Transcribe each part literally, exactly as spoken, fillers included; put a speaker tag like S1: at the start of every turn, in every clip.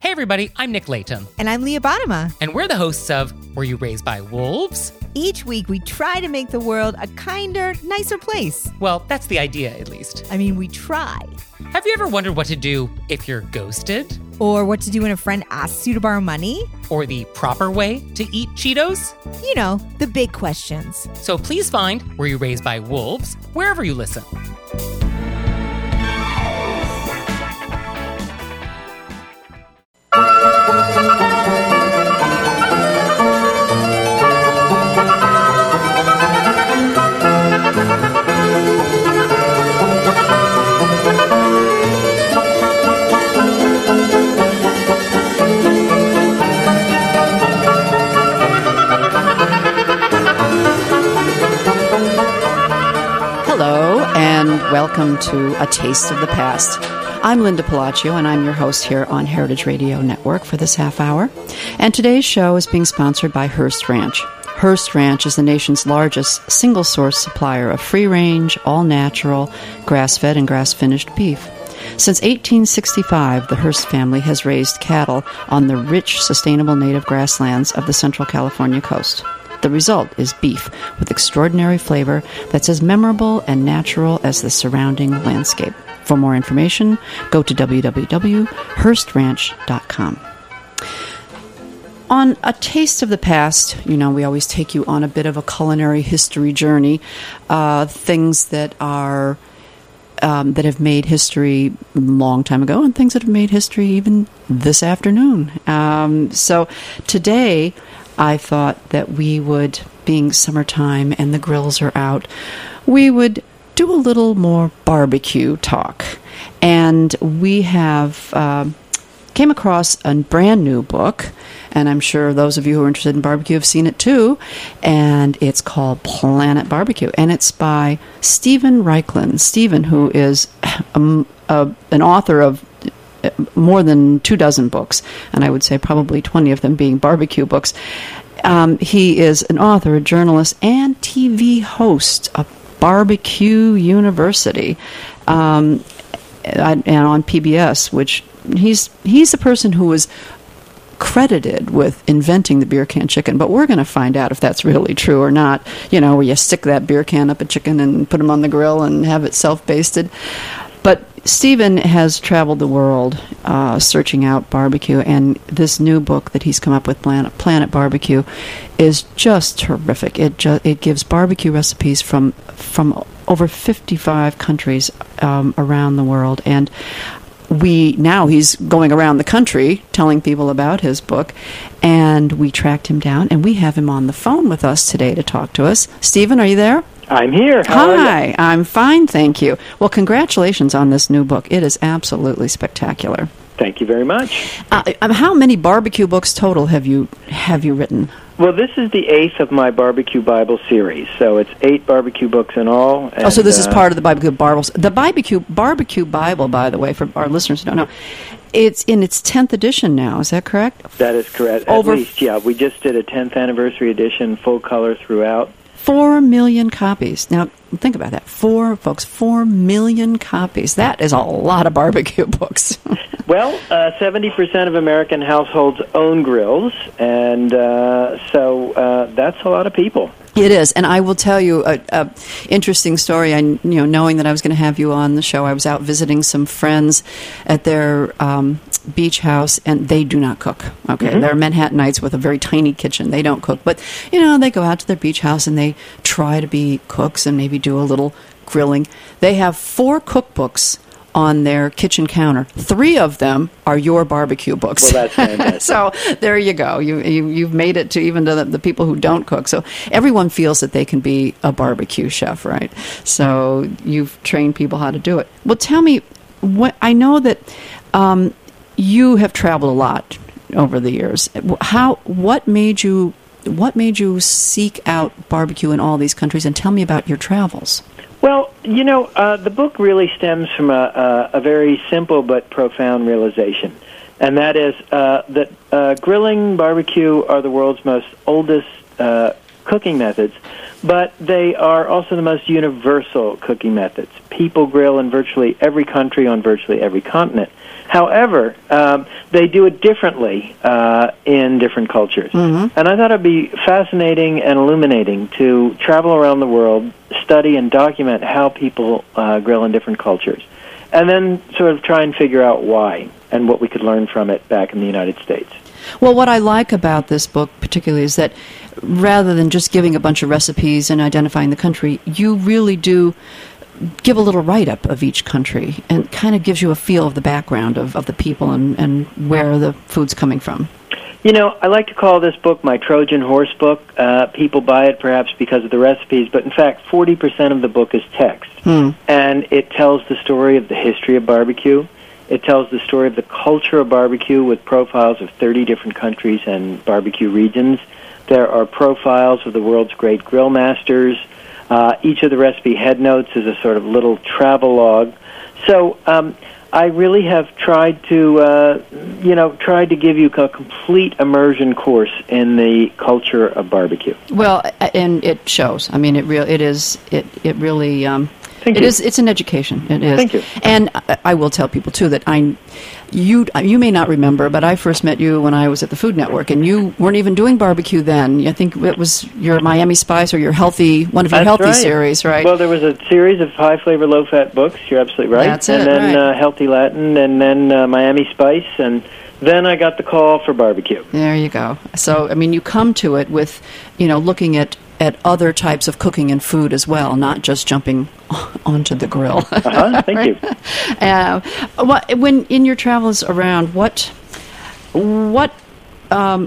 S1: Hey everybody, I'm Nick Layton.
S2: And I'm Leah Bottima.
S1: And we're the hosts of Were You Raised by Wolves?
S2: Each week we try to make the world a kinder, nicer place.
S1: Well, that's the idea, at least.
S2: I mean, we try.
S1: Have you ever wondered what to do if you're ghosted?
S2: Or what to do when a friend asks you to borrow money?
S1: Or the proper way to eat Cheetos?
S2: You know, the big questions.
S1: So please find Were You Raised by Wolves wherever you listen.
S3: Welcome to A Taste of the Past. I'm Linda Palacio, and I'm your host here on Heritage Radio Network for this half hour. And today's show is being sponsored by Hearst Ranch. Hearst Ranch is the nation's largest single-source supplier of free-range, all-natural, grass-fed and grass-finished beef. Since eighteen sixty-five, the Hearst family has raised cattle on the rich, sustainable native grasslands of the Central California coast. The result is beef with extraordinary flavor that's as memorable and natural as the surrounding landscape. For more information, go to w w w dot hearst ranch dot com. On A Taste of the Past, you know, we always take you on a bit of a culinary history journey, uh, things that are um, that have made history a long time ago and things that have made history even this afternoon. Um, so today, I thought that we would, being summertime and the grills are out, we would do a little more barbecue talk. And we have uh, came across a brand new book, and I'm sure those of you who are interested in barbecue have seen it too, and it's called Planet Barbecue, and it's by Steven Raichlen. Steven, who is um, a, an author of more than two dozen books, and I would say probably twenty of them being barbecue books. Um, he is an author, a journalist, and T V host of Barbecue University, um, and on P B S, which he's he's the person who was credited with inventing the beer can chicken, but we're going to find out if that's really true or not, you know, where you stick that beer can up a chicken and put them on the grill and have it self-basted. But Steven has traveled the world uh, searching out barbecue, and this new book that he's come up with, Planet, Planet Barbecue, is just terrific. It ju- it gives barbecue recipes from from over fifty-five countries um, around the world, and we now he's going around the country telling people about his book, and we tracked him down, and we have him on the phone with us today to talk to us. Steven, are you there?
S4: I'm here. How
S3: Hi, I'm fine, thank you. Well, congratulations on this new book. It is absolutely spectacular.
S4: Thank you very much.
S3: Uh, how many barbecue books total have you have you written?
S4: Well, this is the eighth of my Barbecue Bible series, so it's eight barbecue books in all. And,
S3: oh, so this
S4: uh,
S3: is part of the Barbecue Bible. The Barbecue Barbecue Bible, by the way, for our listeners who don't know, it's in its tenth edition now. Is that correct?
S4: That is correct.
S3: Over
S4: At least, yeah. We just did a tenth anniversary edition, full color throughout.
S3: Four million copies. Now, think about that. Four, folks, four million copies. That is a lot of barbecue books.
S4: Well, uh, seventy percent of American households own grills, and uh, so uh, that's a lot of people.
S3: It is, and I will tell you a, a interesting story. I, you know, knowing that I was going to have you on the show, I was out visiting some friends at their um, beach house, and they do not cook. Okay, mm-hmm. They're Manhattanites with a very tiny kitchen. They don't cook, but you know, they go out to their beach house and they try to be cooks and maybe do a little grilling. They have four cookbooks on their kitchen counter. Three of them are your barbecue books.
S4: Well, that's fantastic.
S3: So there you go. You, you, you've made it to even to the, the people who don't cook. So everyone feels that they can be a barbecue chef, right? So you've trained people how to do it. Well, tell me, what I know that um, you have traveled a lot over the years. How? What made you? What made you seek out barbecue in all these countries? And tell me about your travels.
S4: Well, you know, uh, the book really stems from a, a, a very simple but profound realization, and that is uh, that uh, grilling, barbecue are the world's most oldest uh, cooking methods, but they are also the most universal cooking methods. People grill in virtually every country on virtually every continent. However, um, they do it differently uh, in different cultures. Mm-hmm. And I thought it would be fascinating and illuminating to travel around the world, study and document how people uh, grill in different cultures, and then sort of try and figure out why and what we could learn from it back in the United States.
S3: Well, what I like about this book particularly is that rather than just giving a bunch of recipes and identifying the country, you really do give a little write-up of each country and kind of gives you a feel of the background of, of the people and, and where the food's coming from.
S4: You know, I like to call this book my Trojan horse book. Uh, people buy it perhaps because of the recipes, but in fact, forty percent of the book is text. Hmm. And it tells the story of the history of barbecue. It tells the story of the culture of barbecue with profiles of thirty different countries and barbecue regions. There are profiles of the world's great grill masters. Uh, each of the recipe head notes is a sort of little travel log. So um, I really have tried to, uh, you know, tried to give you a complete immersion course in the culture of barbecue.
S3: Well, and it shows. I mean, it real it is it it really. Um,
S4: Thank
S3: it
S4: you.
S3: is. It's an education. It is.
S4: Thank you.
S3: And I, I will tell people too that I, you, you may not remember, but I first met you when I was at the Food Network, and you weren't even doing barbecue then. I think it was your Miami Spice or your healthy, one of your
S4: That's
S3: healthy
S4: right.
S3: series, right?
S4: Well, there was a series of high flavor, low fat books. You're absolutely right.
S3: That's
S4: and
S3: it,
S4: then
S3: right.
S4: uh, Healthy Latin, and then uh, Miami Spice, and then I got the call for barbecue.
S3: There you go. So I mean, you come to it with, you know, looking at. at other types of cooking and food as well, not just jumping onto the grill.
S4: Uh-huh, thank
S3: right?
S4: you.
S3: Uh, what, when in your travels around, what what um,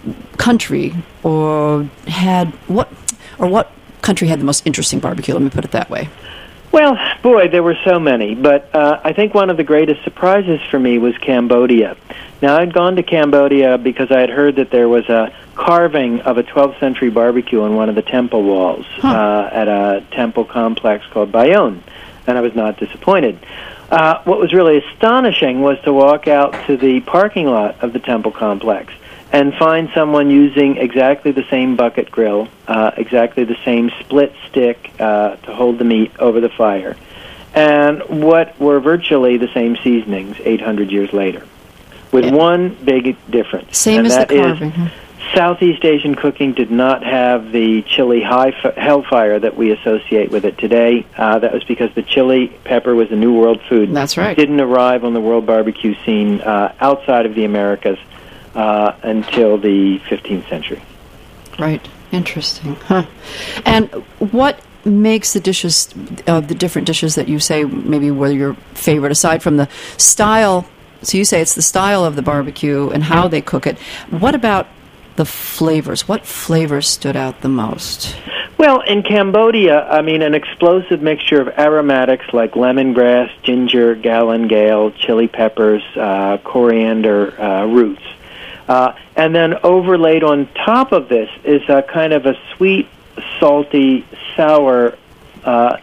S3: country or had what or what country had the most interesting barbecue? Let me put it that way.
S4: Well, boy, there were so many, but uh, I think one of the greatest surprises for me was Cambodia. Now, I'd gone to Cambodia because I had heard that there was a carving of a twelfth century barbecue on one of the temple walls huh. uh, at a temple complex called Bayonne, and I was not disappointed. Uh, what was really astonishing was to walk out to the parking lot of the temple complex and find someone using exactly the same bucket grill, uh, exactly the same split stick uh, to hold the meat over the fire, and what were virtually the same seasonings eight hundred years later, with yeah. one big difference.
S3: Same
S4: and
S3: as
S4: that
S3: the carving.
S4: Is, Southeast Asian cooking did not have the chili high f- hellfire that we associate with it today. Uh, that was because the chili pepper was a New World food.
S3: That's right.
S4: It didn't arrive on the world barbecue scene uh, outside of the Americas uh, until the fifteenth century.
S3: Right. Interesting. Huh. And what makes the dishes, uh, the different dishes that you say maybe were your favorite, aside from the style? So you say it's the style of the barbecue and how they cook it. What about the flavors? What flavors stood out the most?
S4: Well, in Cambodia, I mean, an explosive mixture of aromatics like lemongrass, ginger, galangal, chili peppers, uh, coriander uh, roots. Uh, and then overlaid on top of this is a kind of a sweet, salty, sour uh,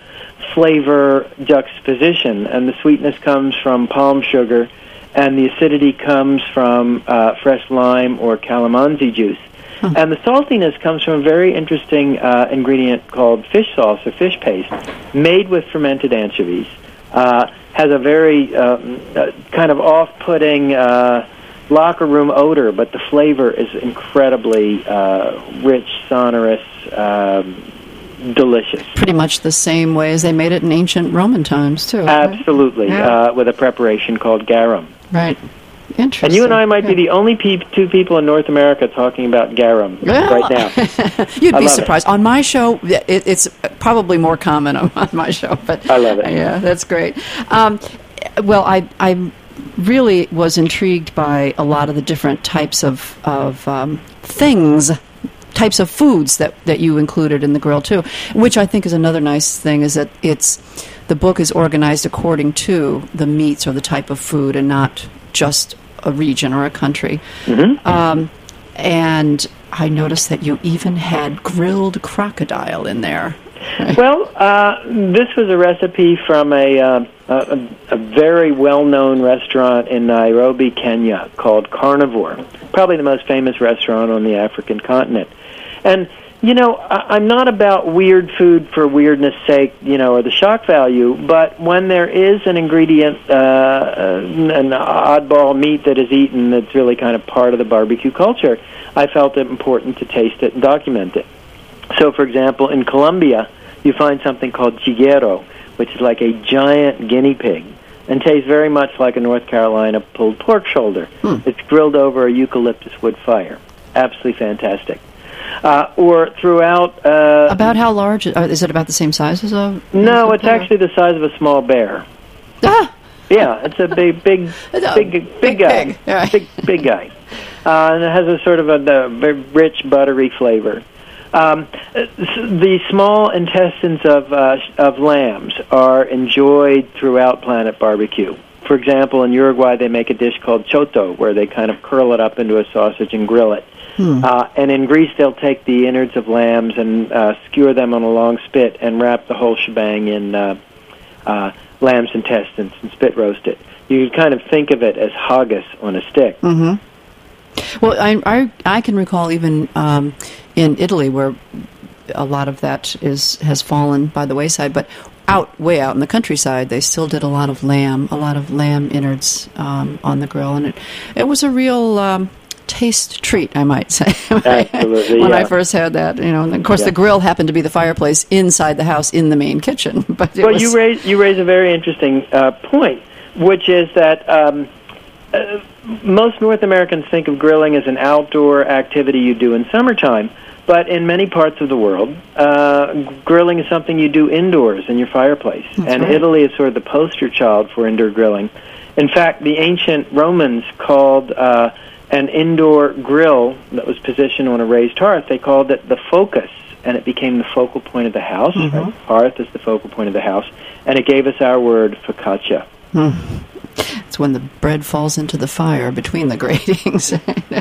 S4: flavor juxtaposition. And the sweetness comes from palm sugar, and the acidity comes from uh, fresh lime or calamansi juice. Huh. And the saltiness comes from a very interesting uh, ingredient called fish sauce or fish paste, made with fermented anchovies. Uh, has a very um, uh, kind of off-putting uh, locker room odor, but the flavor is incredibly uh, rich, sonorous, um, delicious.
S3: Pretty much the same way as they made it in ancient Roman times, too.
S4: Absolutely,
S3: right? yeah.
S4: uh, with a preparation called garum.
S3: Right. Interesting.
S4: And you and I might
S3: yeah.
S4: be the only pe- two people in North America talking about garum
S3: well,
S4: right now.
S3: You'd
S4: I
S3: be
S4: love
S3: surprised.
S4: It.
S3: On my show, it, it's probably more common on, on my show. But
S4: I love it.
S3: Yeah, that's great. Um, well, I I really was intrigued by a lot of the different types of of um, things. Types of foods that, that you included in the grill too, which I think is another nice thing, is that it's the book is organized according to the meats or the type of food and not just a region or a country.
S4: Mm-hmm.
S3: Um, and I noticed that you even had grilled crocodile in there.
S4: Well, uh, this was a recipe from a, uh, a, a very well-known restaurant in Nairobi, Kenya, called Carnivore, probably the most famous restaurant on the African continent. And you know, I, I'm not about weird food for weirdness' sake, you know, or the shock value, but when there is an ingredient, uh, an oddball meat that is eaten that's really kind of part of the barbecue culture, I felt it important to taste it and document it. So, for example, in Colombia, you find something called chiguero, which is like a giant guinea pig, and tastes very much like a North Carolina pulled pork shoulder. Hmm. It's grilled over a eucalyptus wood fire. Absolutely fantastic. Uh, or throughout... Uh,
S3: about how large? Uh, is it about the same size as a...
S4: No, it's actually the size of a small bear.
S3: Ah!
S4: Yeah, it's a big, big, big, big, big guy.
S3: Pig. Right.
S4: Big, big guy. Uh, and it has a sort of a, a very rich, buttery flavor. Um, the small intestines of uh, of lambs are enjoyed throughout Planet Barbecue. For example, in Uruguay, they make a dish called choto, where they kind of curl it up into a sausage and grill it. Hmm. Uh, and in Greece, they'll take the innards of lambs and uh, skewer them on a long spit and wrap the whole shebang in uh, uh, lamb's intestines and spit roast it. You can kind of think of it as haggis on a stick.
S3: Mm-hmm. Well, I, I I can recall even um, in Italy where a lot of that is has fallen by the wayside, but out way out in the countryside, they still did a lot of lamb, a lot of lamb innards um, on the grill, and it it was a real um, taste treat, I might say.
S4: Absolutely,
S3: when
S4: yeah.
S3: I first had that, you know, and of course
S4: yeah.
S3: the grill happened to be the fireplace inside the house in the main kitchen. But it
S4: well,
S3: was
S4: you raise you raise a very interesting uh, point, which is that. Um, Uh, most North Americans think of grilling as an outdoor activity you do in summertime, but in many parts of the world, uh, grilling is something you do indoors in your fireplace.
S3: That's
S4: and
S3: right.
S4: Italy is sort of the poster child for indoor grilling. In fact, the ancient Romans called uh, an indoor grill that was positioned on a raised hearth, they called it the focus, and it became the focal point of the house.
S3: Mm-hmm.
S4: Right? Hearth is the focal point of the house, and it gave us our word focaccia.
S3: Hmm. It's when the bread falls into the fire between the gratings.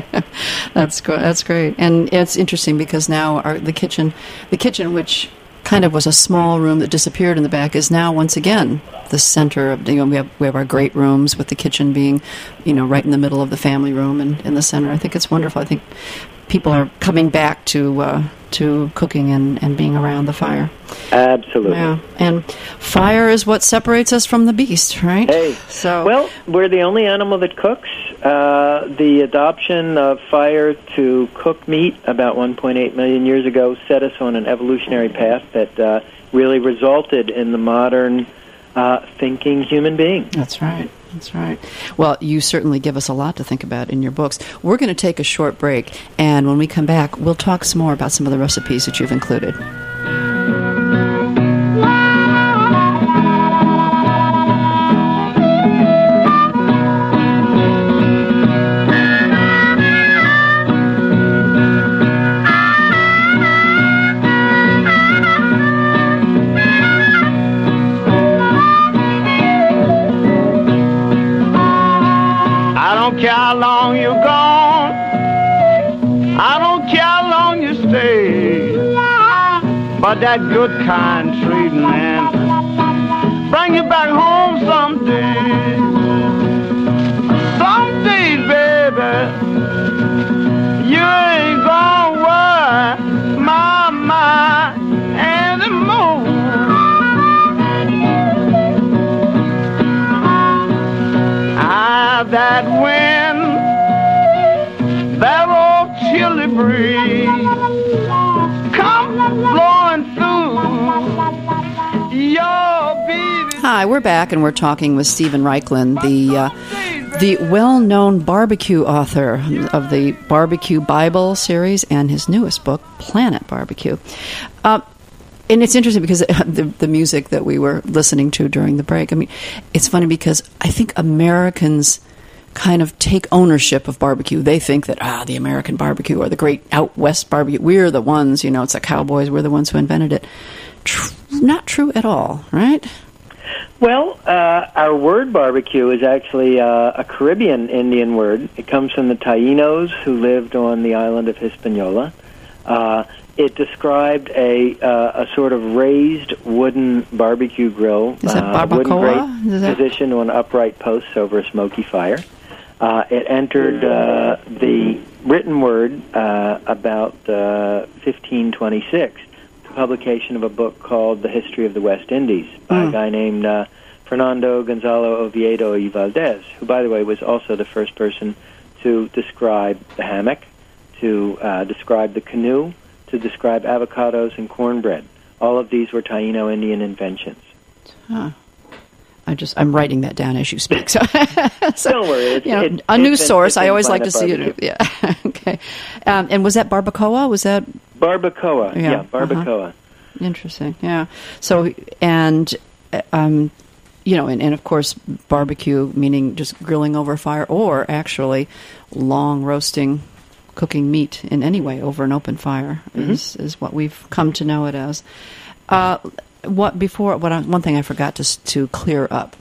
S3: that's go- that's great, and it's interesting because now our, the kitchen, the kitchen, which kind of was a small room that disappeared in the back, is now once again the center of. You know, we have we have our great rooms with the kitchen being, you know, right in the middle of the family room and in the center. I think it's wonderful. I think people are coming back to uh, to cooking and, and being around the fire.
S4: Absolutely.
S3: Yeah, and fire is what separates us from the beast, right?
S4: Hey,
S3: so
S4: well, we're the only animal that cooks. Uh, the adoption of fire to cook meat about one point eight million years ago set us on an evolutionary path that uh, really resulted in the modern uh, thinking human being.
S3: That's right. That's right. Well, you certainly give us a lot to think about in your books. We're going to take a short break, and when we come back, we'll talk some more about some of the recipes that you've included.
S5: How long you're gone, I don't care how long you stay, but that good kind treating, man, bring you back home someday. Some days, baby, you ain't gonna worry my mind anymore. Ah, that wind, that old chilly breeze, come blowing through your baby.
S3: Hi, we're back, and we're talking with Steven Raichlen, the uh, the well-known barbecue author of the Barbecue Bible series and his newest book, Planet Barbecue. Uh, And it's interesting because the, the music that we were listening to during the break, I mean, it's funny because I think Americans kind of take ownership of barbecue. They think that, ah, the American barbecue or the great out west barbecue, we're the ones, you know, it's the cowboys, we're the ones who invented it. Tr- not true at all, right?
S4: Well, uh, our word barbecue is actually uh, a Caribbean Indian word. It comes from the Taínos who lived on the island of Hispaniola. Uh, it described a uh, a sort of raised wooden barbecue grill,
S3: Is that
S4: uh, wooden
S3: barbacoa?
S4: grate
S3: Is that-
S4: positioned on upright posts over a smoky fire. Uh, it entered uh, the written word uh, about uh, fifteen twenty-six, the publication of a book called The History of the West Indies by mm. a guy named uh, Fernando Gonzalo Oviedo y Valdez, who, by the way, was also the first person to describe the hammock, to uh, describe the canoe, to describe avocados and cornbread. All of these were Taino Indian inventions.
S3: Huh. I just I'm writing that down as you speak. So, so
S4: don't worry, it's,
S3: you know,
S4: it's,
S3: a
S4: it's
S3: news
S4: been,
S3: source. I always like to
S4: Planet
S3: see it. Yeah. Okay. Um, and was that barbacoa? Was that
S4: barbacoa? Yeah, yeah barbacoa.
S3: Uh-huh. Interesting. Yeah. So and um, you know, and, and of course, barbecue meaning just grilling over a fire, or actually long roasting, cooking meat in any way over an open fire mm-hmm. is is what we've come to know it as. Uh, What before? What I, one thing I forgot to to clear up.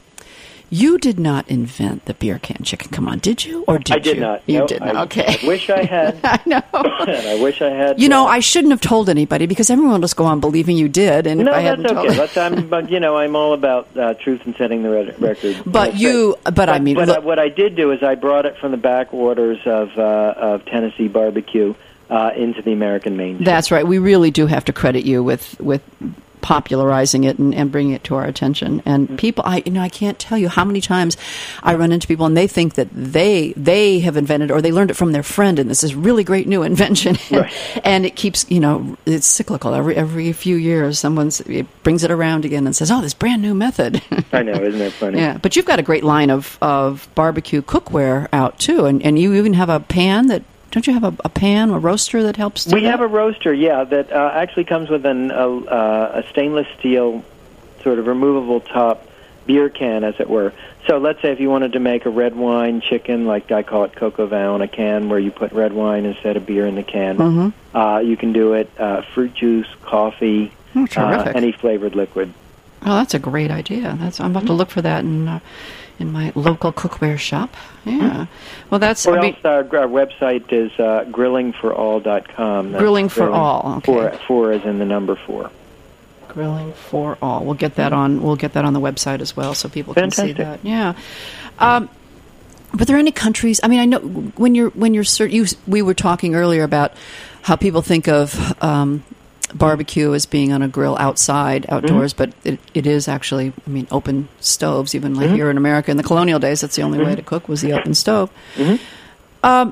S3: You did not invent the beer can chicken. Come on, did you? Or did you?
S4: I did
S3: you?
S4: not.
S3: You
S4: no,
S3: did not.
S4: I,
S3: Okay.
S4: I wish I had.
S3: I know.
S4: And I wish I had.
S3: You know,
S4: uh,
S3: I shouldn't have told anybody because everyone will just go on believing you did. And
S4: no,
S3: if I
S4: that's
S3: hadn't
S4: okay.
S3: told
S4: That's, I'm, but you know, I'm all about uh, truth and setting the re- record.
S3: But you, but,
S4: but
S3: I mean,
S4: but
S3: look,
S4: uh, what I did do is I brought it from the backwaters of uh, of Tennessee barbecue uh, into the American mainstream.
S3: That's right. We really do have to credit you with with. popularizing it and, and bringing it to our attention. And people, I you know, I can't tell you how many times I run into people and they think that they they have invented or they learned it from their friend, and this is really great new invention. And,
S4: right.
S3: and it keeps, you know, it's cyclical. Every every few years, someone's it brings it around again and says, "Oh, this brand new method."
S4: I know, isn't that funny?
S3: Yeah, but you've got a great line of of barbecue cookware out too, and and you even have a pan that. Don't you have a, a pan, a roaster that helps? Do
S4: we
S3: that?
S4: have a roaster, yeah, that uh, actually comes with an, a, uh, a stainless steel sort of removable top beer can, as it were. So let's say if you wanted to make a red wine chicken, like I call it coq au vin on a can, where you put red wine instead of beer in the can, mm-hmm. uh, you can do it uh, fruit juice, coffee,
S3: oh,
S4: uh, any flavored liquid.
S3: Oh, that's a great idea. That's I'm about to look for that in uh, in my local cookware shop. Yeah. Well, that's.
S4: Or
S3: I mean,
S4: else our, our website is uh, grilling for all dot com. That's
S3: Grilling for All. Okay.
S4: Four, four is in the number four.
S3: Grilling for All. We'll get that on. We'll get that on the website as well, so people can
S4: Fantastic.
S3: see that. Yeah. Um, but there are any countries? I mean, I know when you're when you're you, we were talking earlier about how people think of. Um, barbecue as being on a grill outside, outdoors, mm-hmm. but it, it is actually, I mean, open stoves, even like mm-hmm. here in America in the colonial days, that's the only mm-hmm. way to cook was the open stove.
S4: Mm-hmm.
S3: Um,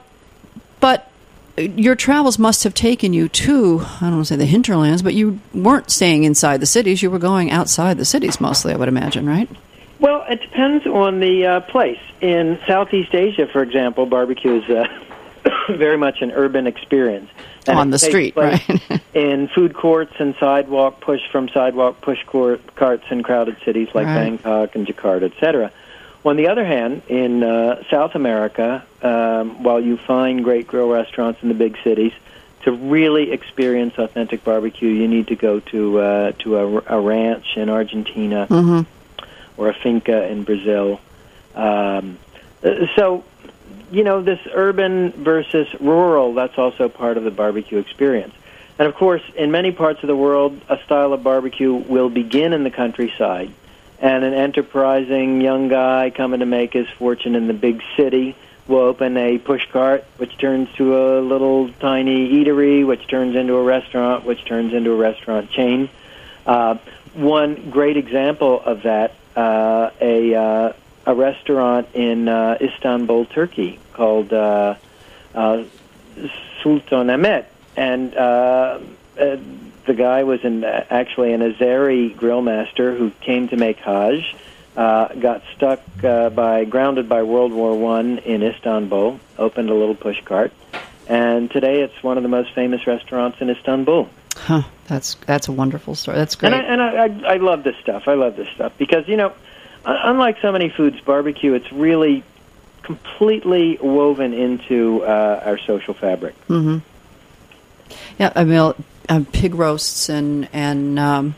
S3: but your travels must have taken you to, I don't want to say the hinterlands, but you weren't staying inside the cities, you were going outside the cities mostly, I would imagine, right?
S4: Well, it depends on the uh, place. In Southeast Asia, for example, barbecue is uh, very much an urban experience. And
S3: on the street, right?
S4: In food courts and sidewalk push from sidewalk push court, carts in crowded cities like
S3: right.
S4: Bangkok and Jakarta, et cetera. On the other hand, in uh, South America, um, while you find great grill restaurants in the big cities, to really experience authentic barbecue, you need to go to uh, to a, a ranch in Argentina
S3: mm-hmm.
S4: or a finca in Brazil. Um, so. You know, this urban versus rural, that's also part of the barbecue experience. And, of course, in many parts of the world, a style of barbecue will begin in the countryside, and an enterprising young guy coming to make his fortune in the big city will open a push cart, which turns to a little tiny eatery, which turns into a restaurant, which turns into a restaurant chain. Uh, one great example of that, uh, a... Uh, a restaurant in uh, Istanbul, Turkey, called uh, uh, Sultan Ahmet. And uh, uh, the guy was an, uh, actually an Azeri grill master who came to make Hajj, uh, got stuck uh, by, grounded by World War One in Istanbul, opened a little push cart, and today it's one of the most famous restaurants in Istanbul.
S3: Huh, that's that's a wonderful story. That's great.
S4: And I, and I, I, I love this stuff. I love this stuff because, you know, unlike so many foods, barbecue, it's really completely woven into uh, our social fabric.
S3: Mm-hmm. Yeah, I mean, uh, pig roasts and and um,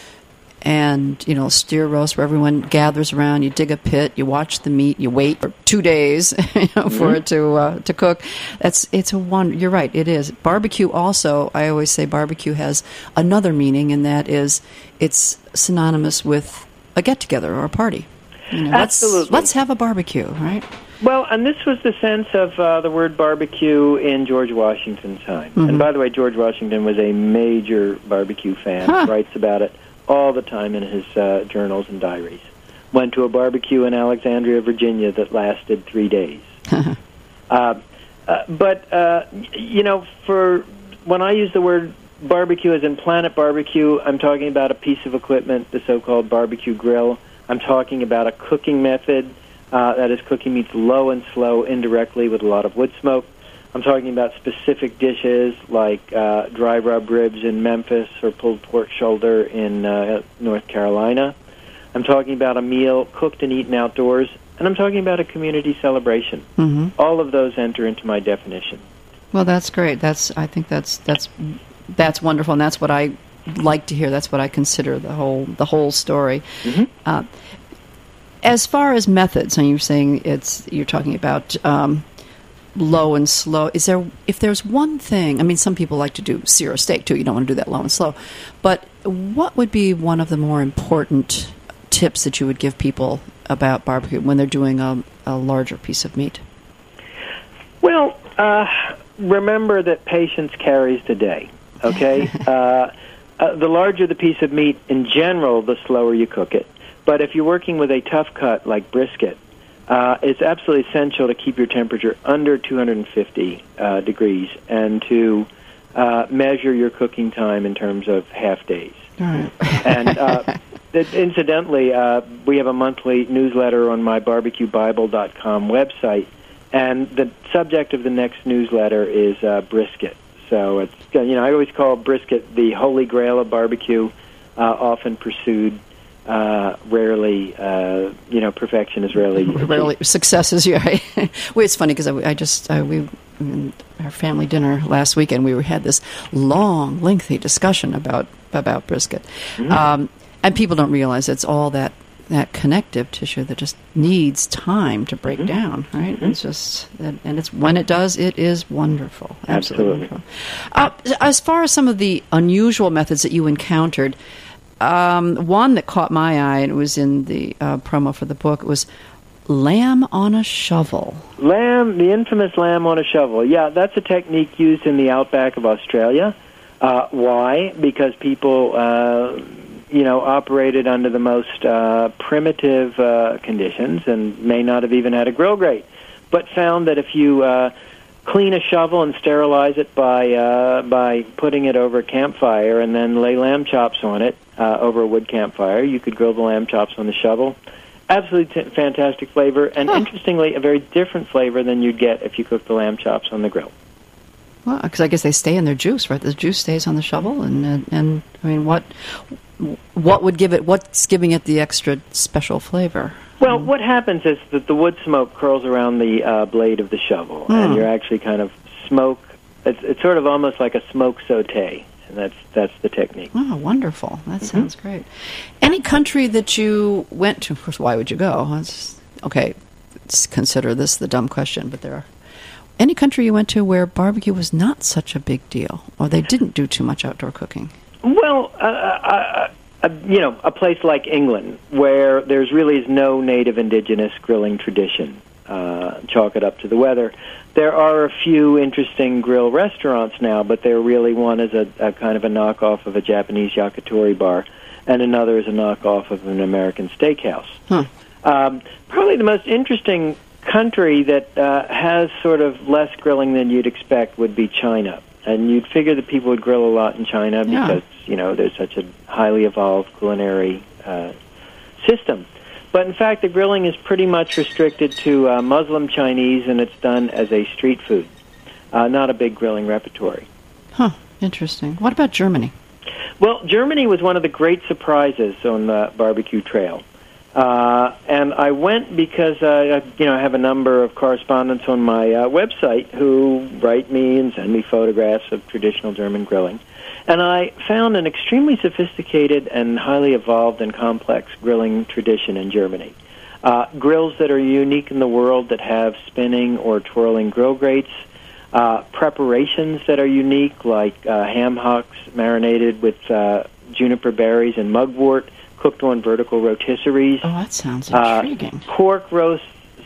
S3: and you know, steer roast where everyone gathers around. You dig a pit, you watch the meat, you wait for two days you know, for mm-hmm. it to uh, to cook. That's it's a one. You're right. It is barbecue. Also, I always say barbecue has another meaning, and that is it's synonymous with a get-together or a party. You know,
S4: Absolutely.
S3: Let's, let's have a barbecue, right?
S4: Well, and this was the sense of uh, the word barbecue in George Washington's time. Mm-hmm. And by the way, George Washington was a major barbecue fan.
S3: Huh.
S4: Writes about it all the time in his uh, journals and diaries. Went to a barbecue in Alexandria, Virginia that lasted three days. uh, uh, but, uh, you know, for when I use the word barbecue as in Planet Barbecue, I'm talking about a piece of equipment, the so-called barbecue grill. I'm talking about a cooking method, uh, that is cooking meats low and slow indirectly with a lot of wood smoke. I'm talking about specific dishes like uh, dry rub ribs in Memphis or pulled pork shoulder in uh, North Carolina. I'm talking about a meal cooked and eaten outdoors, and I'm talking about a community celebration.
S3: Mm-hmm.
S4: All of those enter into my definition.
S3: Well, that's great. That's I think that's that's that's wonderful, and that's what I like to hear. That's what I consider the whole the whole story.
S4: Mm-hmm.
S3: Uh, as far as methods, and you're saying it's you're talking about um, low and slow. Is there if there's one thing? I mean, some people like to do sear a steak too. You don't want to do that low and slow, but what would be one of the more important tips that you would give people about barbecue when they're doing a, a larger piece of meat?
S4: Well, uh, remember that patience carries the day, okay? uh, uh, the larger the piece of meat, in general, the slower you cook it. But if you're working with a tough cut like brisket, uh, it's absolutely essential to keep your temperature under two hundred fifty uh, degrees and to uh, measure your cooking time in terms of half days.
S3: All right.
S4: and uh, incidentally, uh, we have a monthly newsletter on my barbecue bible dot com website, and the subject of the next newsletter is uh, brisket. So it's you know I always call brisket the holy grail of barbecue, uh, often pursued, uh, rarely uh, you know perfection is rarely
S3: rarely success is yeah. Well, it's funny because I, I just uh, we in our family dinner last weekend we had this long, lengthy discussion about about brisket.
S4: Mm-hmm.
S3: Um, And people don't realize it's all that, that connective tissue that just needs time to break
S4: mm-hmm.
S3: down, right?
S4: Mm-hmm.
S3: It's just, and it's when it does, it is wonderful. Absolutely,
S4: Absolutely.
S3: wonderful. Uh, as far as some of the unusual methods that you encountered, um, one that caught my eye, and it was in the uh, promo for the book, it was lamb on a shovel.
S4: Lamb, the infamous lamb on a shovel. Yeah, that's a technique used in the outback of Australia. Uh, why? Because people... Uh, you know, operated under the most uh, primitive uh, conditions and may not have even had a grill grate, but found that if you uh, clean a shovel and sterilize it by uh, by putting it over a campfire and then lay lamb chops on it uh, over a wood campfire, you could grill the lamb chops on the shovel. Absolutely t- fantastic flavor, and
S3: huh.
S4: interestingly, a very different flavor than you'd get if you cooked the lamb chops on the grill.
S3: Well, because I guess they stay in their juice, right? The juice stays on the shovel, and and, and I mean, what what would give it? What's giving it the extra special flavor?
S4: Well, what happens is that the wood smoke curls around the uh, blade of the shovel,
S3: Mm.
S4: and you're actually kind of smoke. It's, it's sort of almost like a smoke saute, and that's that's the technique.
S3: Oh, wonderful! That mm-hmm. sounds great. Any country that you went to? Of course, why would you go? That's, okay, let's consider this the dumb question, but there are. Any country you went to where barbecue was not such a big deal, or they didn't do too much outdoor cooking?
S4: Well, uh, uh, uh, you know, a place like England, where there's really is no native indigenous grilling tradition, uh, chalk it up to the weather. There are a few interesting grill restaurants now, but they're really one is a, a kind of a knockoff of a Japanese yakitori bar, and another is a knockoff of an American steakhouse.
S3: Huh.
S4: Um, probably the most interesting country that uh, has sort of less grilling than you'd expect would be China. And you'd figure that people would grill a lot in China
S3: Yeah.
S4: because, you know, there's such a highly evolved culinary uh, system. But in fact, the grilling is pretty much restricted to uh, Muslim Chinese, and it's done as a street food, uh, not a big grilling repertory.
S3: Huh, interesting. What about Germany?
S4: Well, Germany was one of the great surprises on the barbecue trail. Uh, and I went because uh, I, you know, I have a number of correspondents on my uh, website who write me and send me photographs of traditional German grilling. And I found an extremely sophisticated and highly evolved and complex grilling tradition in Germany. Uh, grills that are unique in the world that have spinning or twirling grill grates, uh, preparations that are unique like uh, ham hocks marinated with uh, juniper berries and mugwort, cooked on vertical rotisseries.
S3: Oh, that sounds
S4: Uh,
S3: intriguing.
S4: pork roast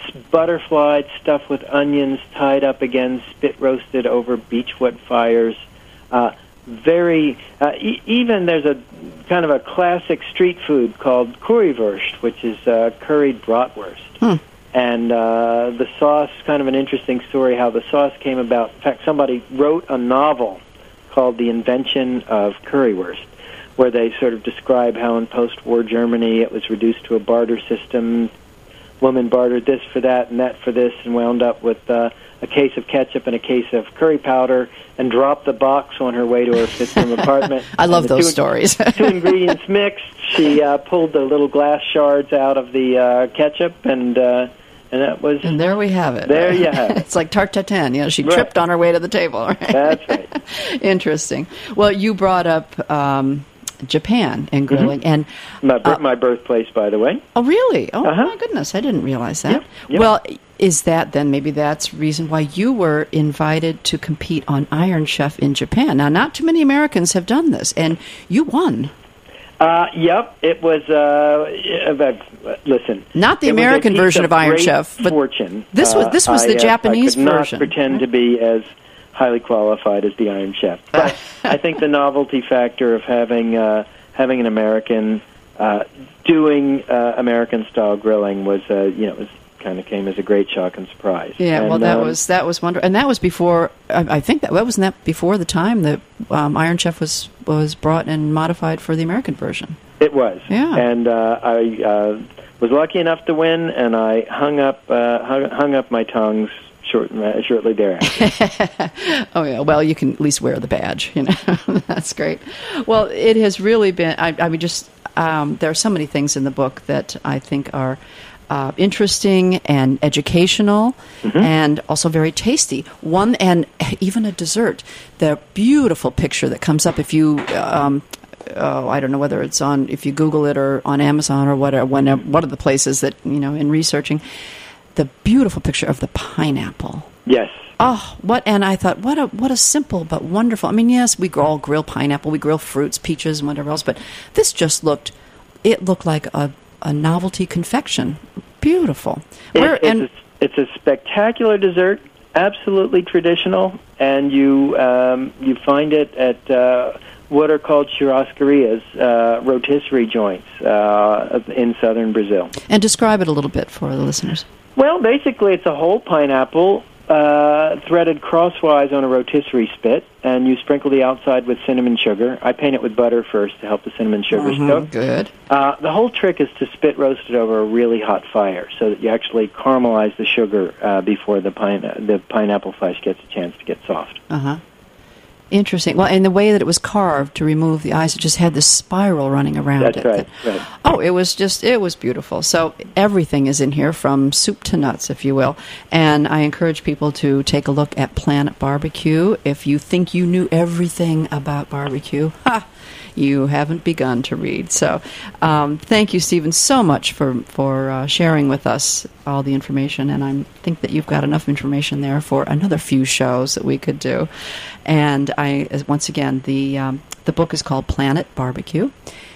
S4: butterflied, stuffed with onions, tied up again, spit roasted over beechwood fires. Uh, very, uh, e- even there's a kind of a classic street food called currywurst, which is uh, curried bratwurst.
S3: Hmm.
S4: And uh, the sauce, kind of an interesting story how the sauce came about. In fact, somebody wrote a novel called The Invention of Currywurst, where they sort of describe how in post-war Germany it was reduced to a barter system. Woman bartered this for that and that for this, and wound up with uh, a case of ketchup and a case of curry powder, and dropped the box on her way to her fifth-room apartment.
S3: I love
S4: And the
S3: those
S4: two,
S3: stories.
S4: two ingredients mixed. She uh, pulled the little glass shards out of the uh, ketchup, and uh, and that was...
S3: And there we have it.
S4: There you have it.
S3: It's like tarte tatin. You know, she
S4: Right.
S3: tripped on her way to the table. Right?
S4: That's right.
S3: Interesting. Well, you brought up um, Japan and grilling,
S4: Mm-hmm.
S3: and
S4: My, bir-
S3: uh,
S4: my birthplace, by the way.
S3: oh, really? Oh,
S4: Uh-huh.
S3: my goodness! I didn't realize that.
S4: Yep, yep.
S3: Well, is that then maybe that's reason why you were invited to compete on Iron Chef in Japan? Now, not too many Americans have done this, and you won.
S4: Uh, yep, it was. Uh, uh, listen,
S3: Not the
S4: it was a
S3: American
S4: piece
S3: version of Iron
S4: great
S3: Chef, but
S4: fortune.
S3: this was- this was
S4: Uh,
S3: the
S4: I, uh,
S3: Japanese
S4: I could not
S3: version.
S4: pretend to be as highly qualified as the Iron Chef, but I think the novelty factor of having uh, having an American uh, doing uh, American style grilling was, uh, you know, it was kind of came as a great shock and surprise.
S3: Yeah,
S4: and,
S3: well, that
S4: um,
S3: was that was wonderful, and that was before. I, I think that wasn't that before the time that um, Iron Chef was was brought and modified for the American version.
S4: It was.
S3: Yeah.
S4: And uh, I uh, was lucky enough to win, and I hung up uh, hung, hung up my tongues short, uh, shortly thereafter.
S3: Oh yeah, well, you can at least wear the badge. You know, that's great. Well, it has really been. I, I mean, just um, there are so many things in the book that I think are. Uh, interesting and educational, mm-hmm. and also very tasty. One, and even a dessert. The beautiful picture that comes up if you, um, oh, I don't know whether it's on, if you Google it or on Amazon or whatever, whenever, one of the places that, you know, in researching, the beautiful picture of the pineapple.
S4: Yes.
S3: Oh, what, and I thought, what a what a simple but wonderful. I mean, yes, we all grill pineapple, we grill fruits, peaches, and whatever else, but this just looked, it looked like a a novelty confection. Beautiful.
S4: It,
S3: Where,
S4: it's,
S3: and,
S4: a, it's a spectacular dessert, absolutely traditional, and you um, you find it at uh, what are called churrascarias, uh, rotisserie joints uh, in southern Brazil.
S3: and describe it a little bit for the listeners.
S4: Well, basically, it's a whole pineapple uh, threaded crosswise on a rotisserie spit, and you sprinkle the outside with cinnamon sugar. I paint it with butter first to help the cinnamon sugar
S3: Mm-hmm.
S4: soak.
S3: Good.
S4: Uh, the whole trick is to spit roast it over a really hot fire, so that you actually caramelize the sugar uh, before the pine the pineapple flesh gets a chance to get soft.
S3: Uh-huh. Interesting. Well, and the way that it was carved to remove the eyes, it just had this spiral running around
S4: That's
S3: it.
S4: right, right.
S3: Oh, it was just, it was beautiful. So everything is in here, from soup to nuts, if you will. And I encourage people to take a look at Planet Barbecue. If you think you knew everything about barbecue, ha! You haven't begun to read. So um, thank you, Stephen, so much for, for uh, sharing with us all the information. And I think that you've got enough information there for another few shows that we could do. And I, as- once again, the, um, the book is called Planet Barbecue.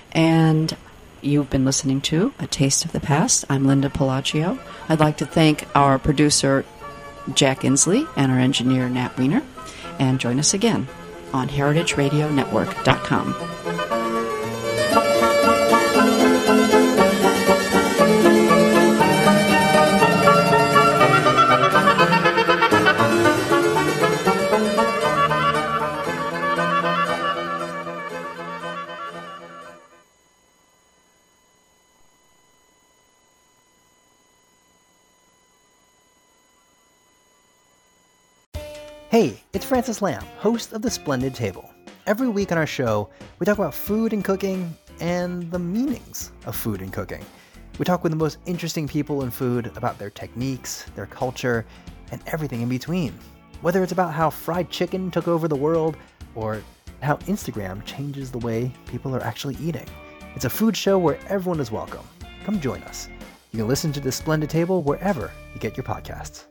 S3: And you've been listening to A Taste of the Past. I'm Linda Palacio. I'd like to thank our producer, Jack Inslee, and our engineer, Nat Wiener. And join us again on heritage radio network dot com.
S6: Hey, it's Francis Lamb, host of The Splendid Table. Every week on our show, we talk about food and cooking and the meanings of food and cooking. We talk with the most interesting people in food about their techniques, their culture, and everything in between. Whether it's about how fried chicken took over the world or how Instagram changes the way people are actually eating. It's a food show where everyone is welcome. Come join us. You can listen to The Splendid Table wherever you get your podcasts.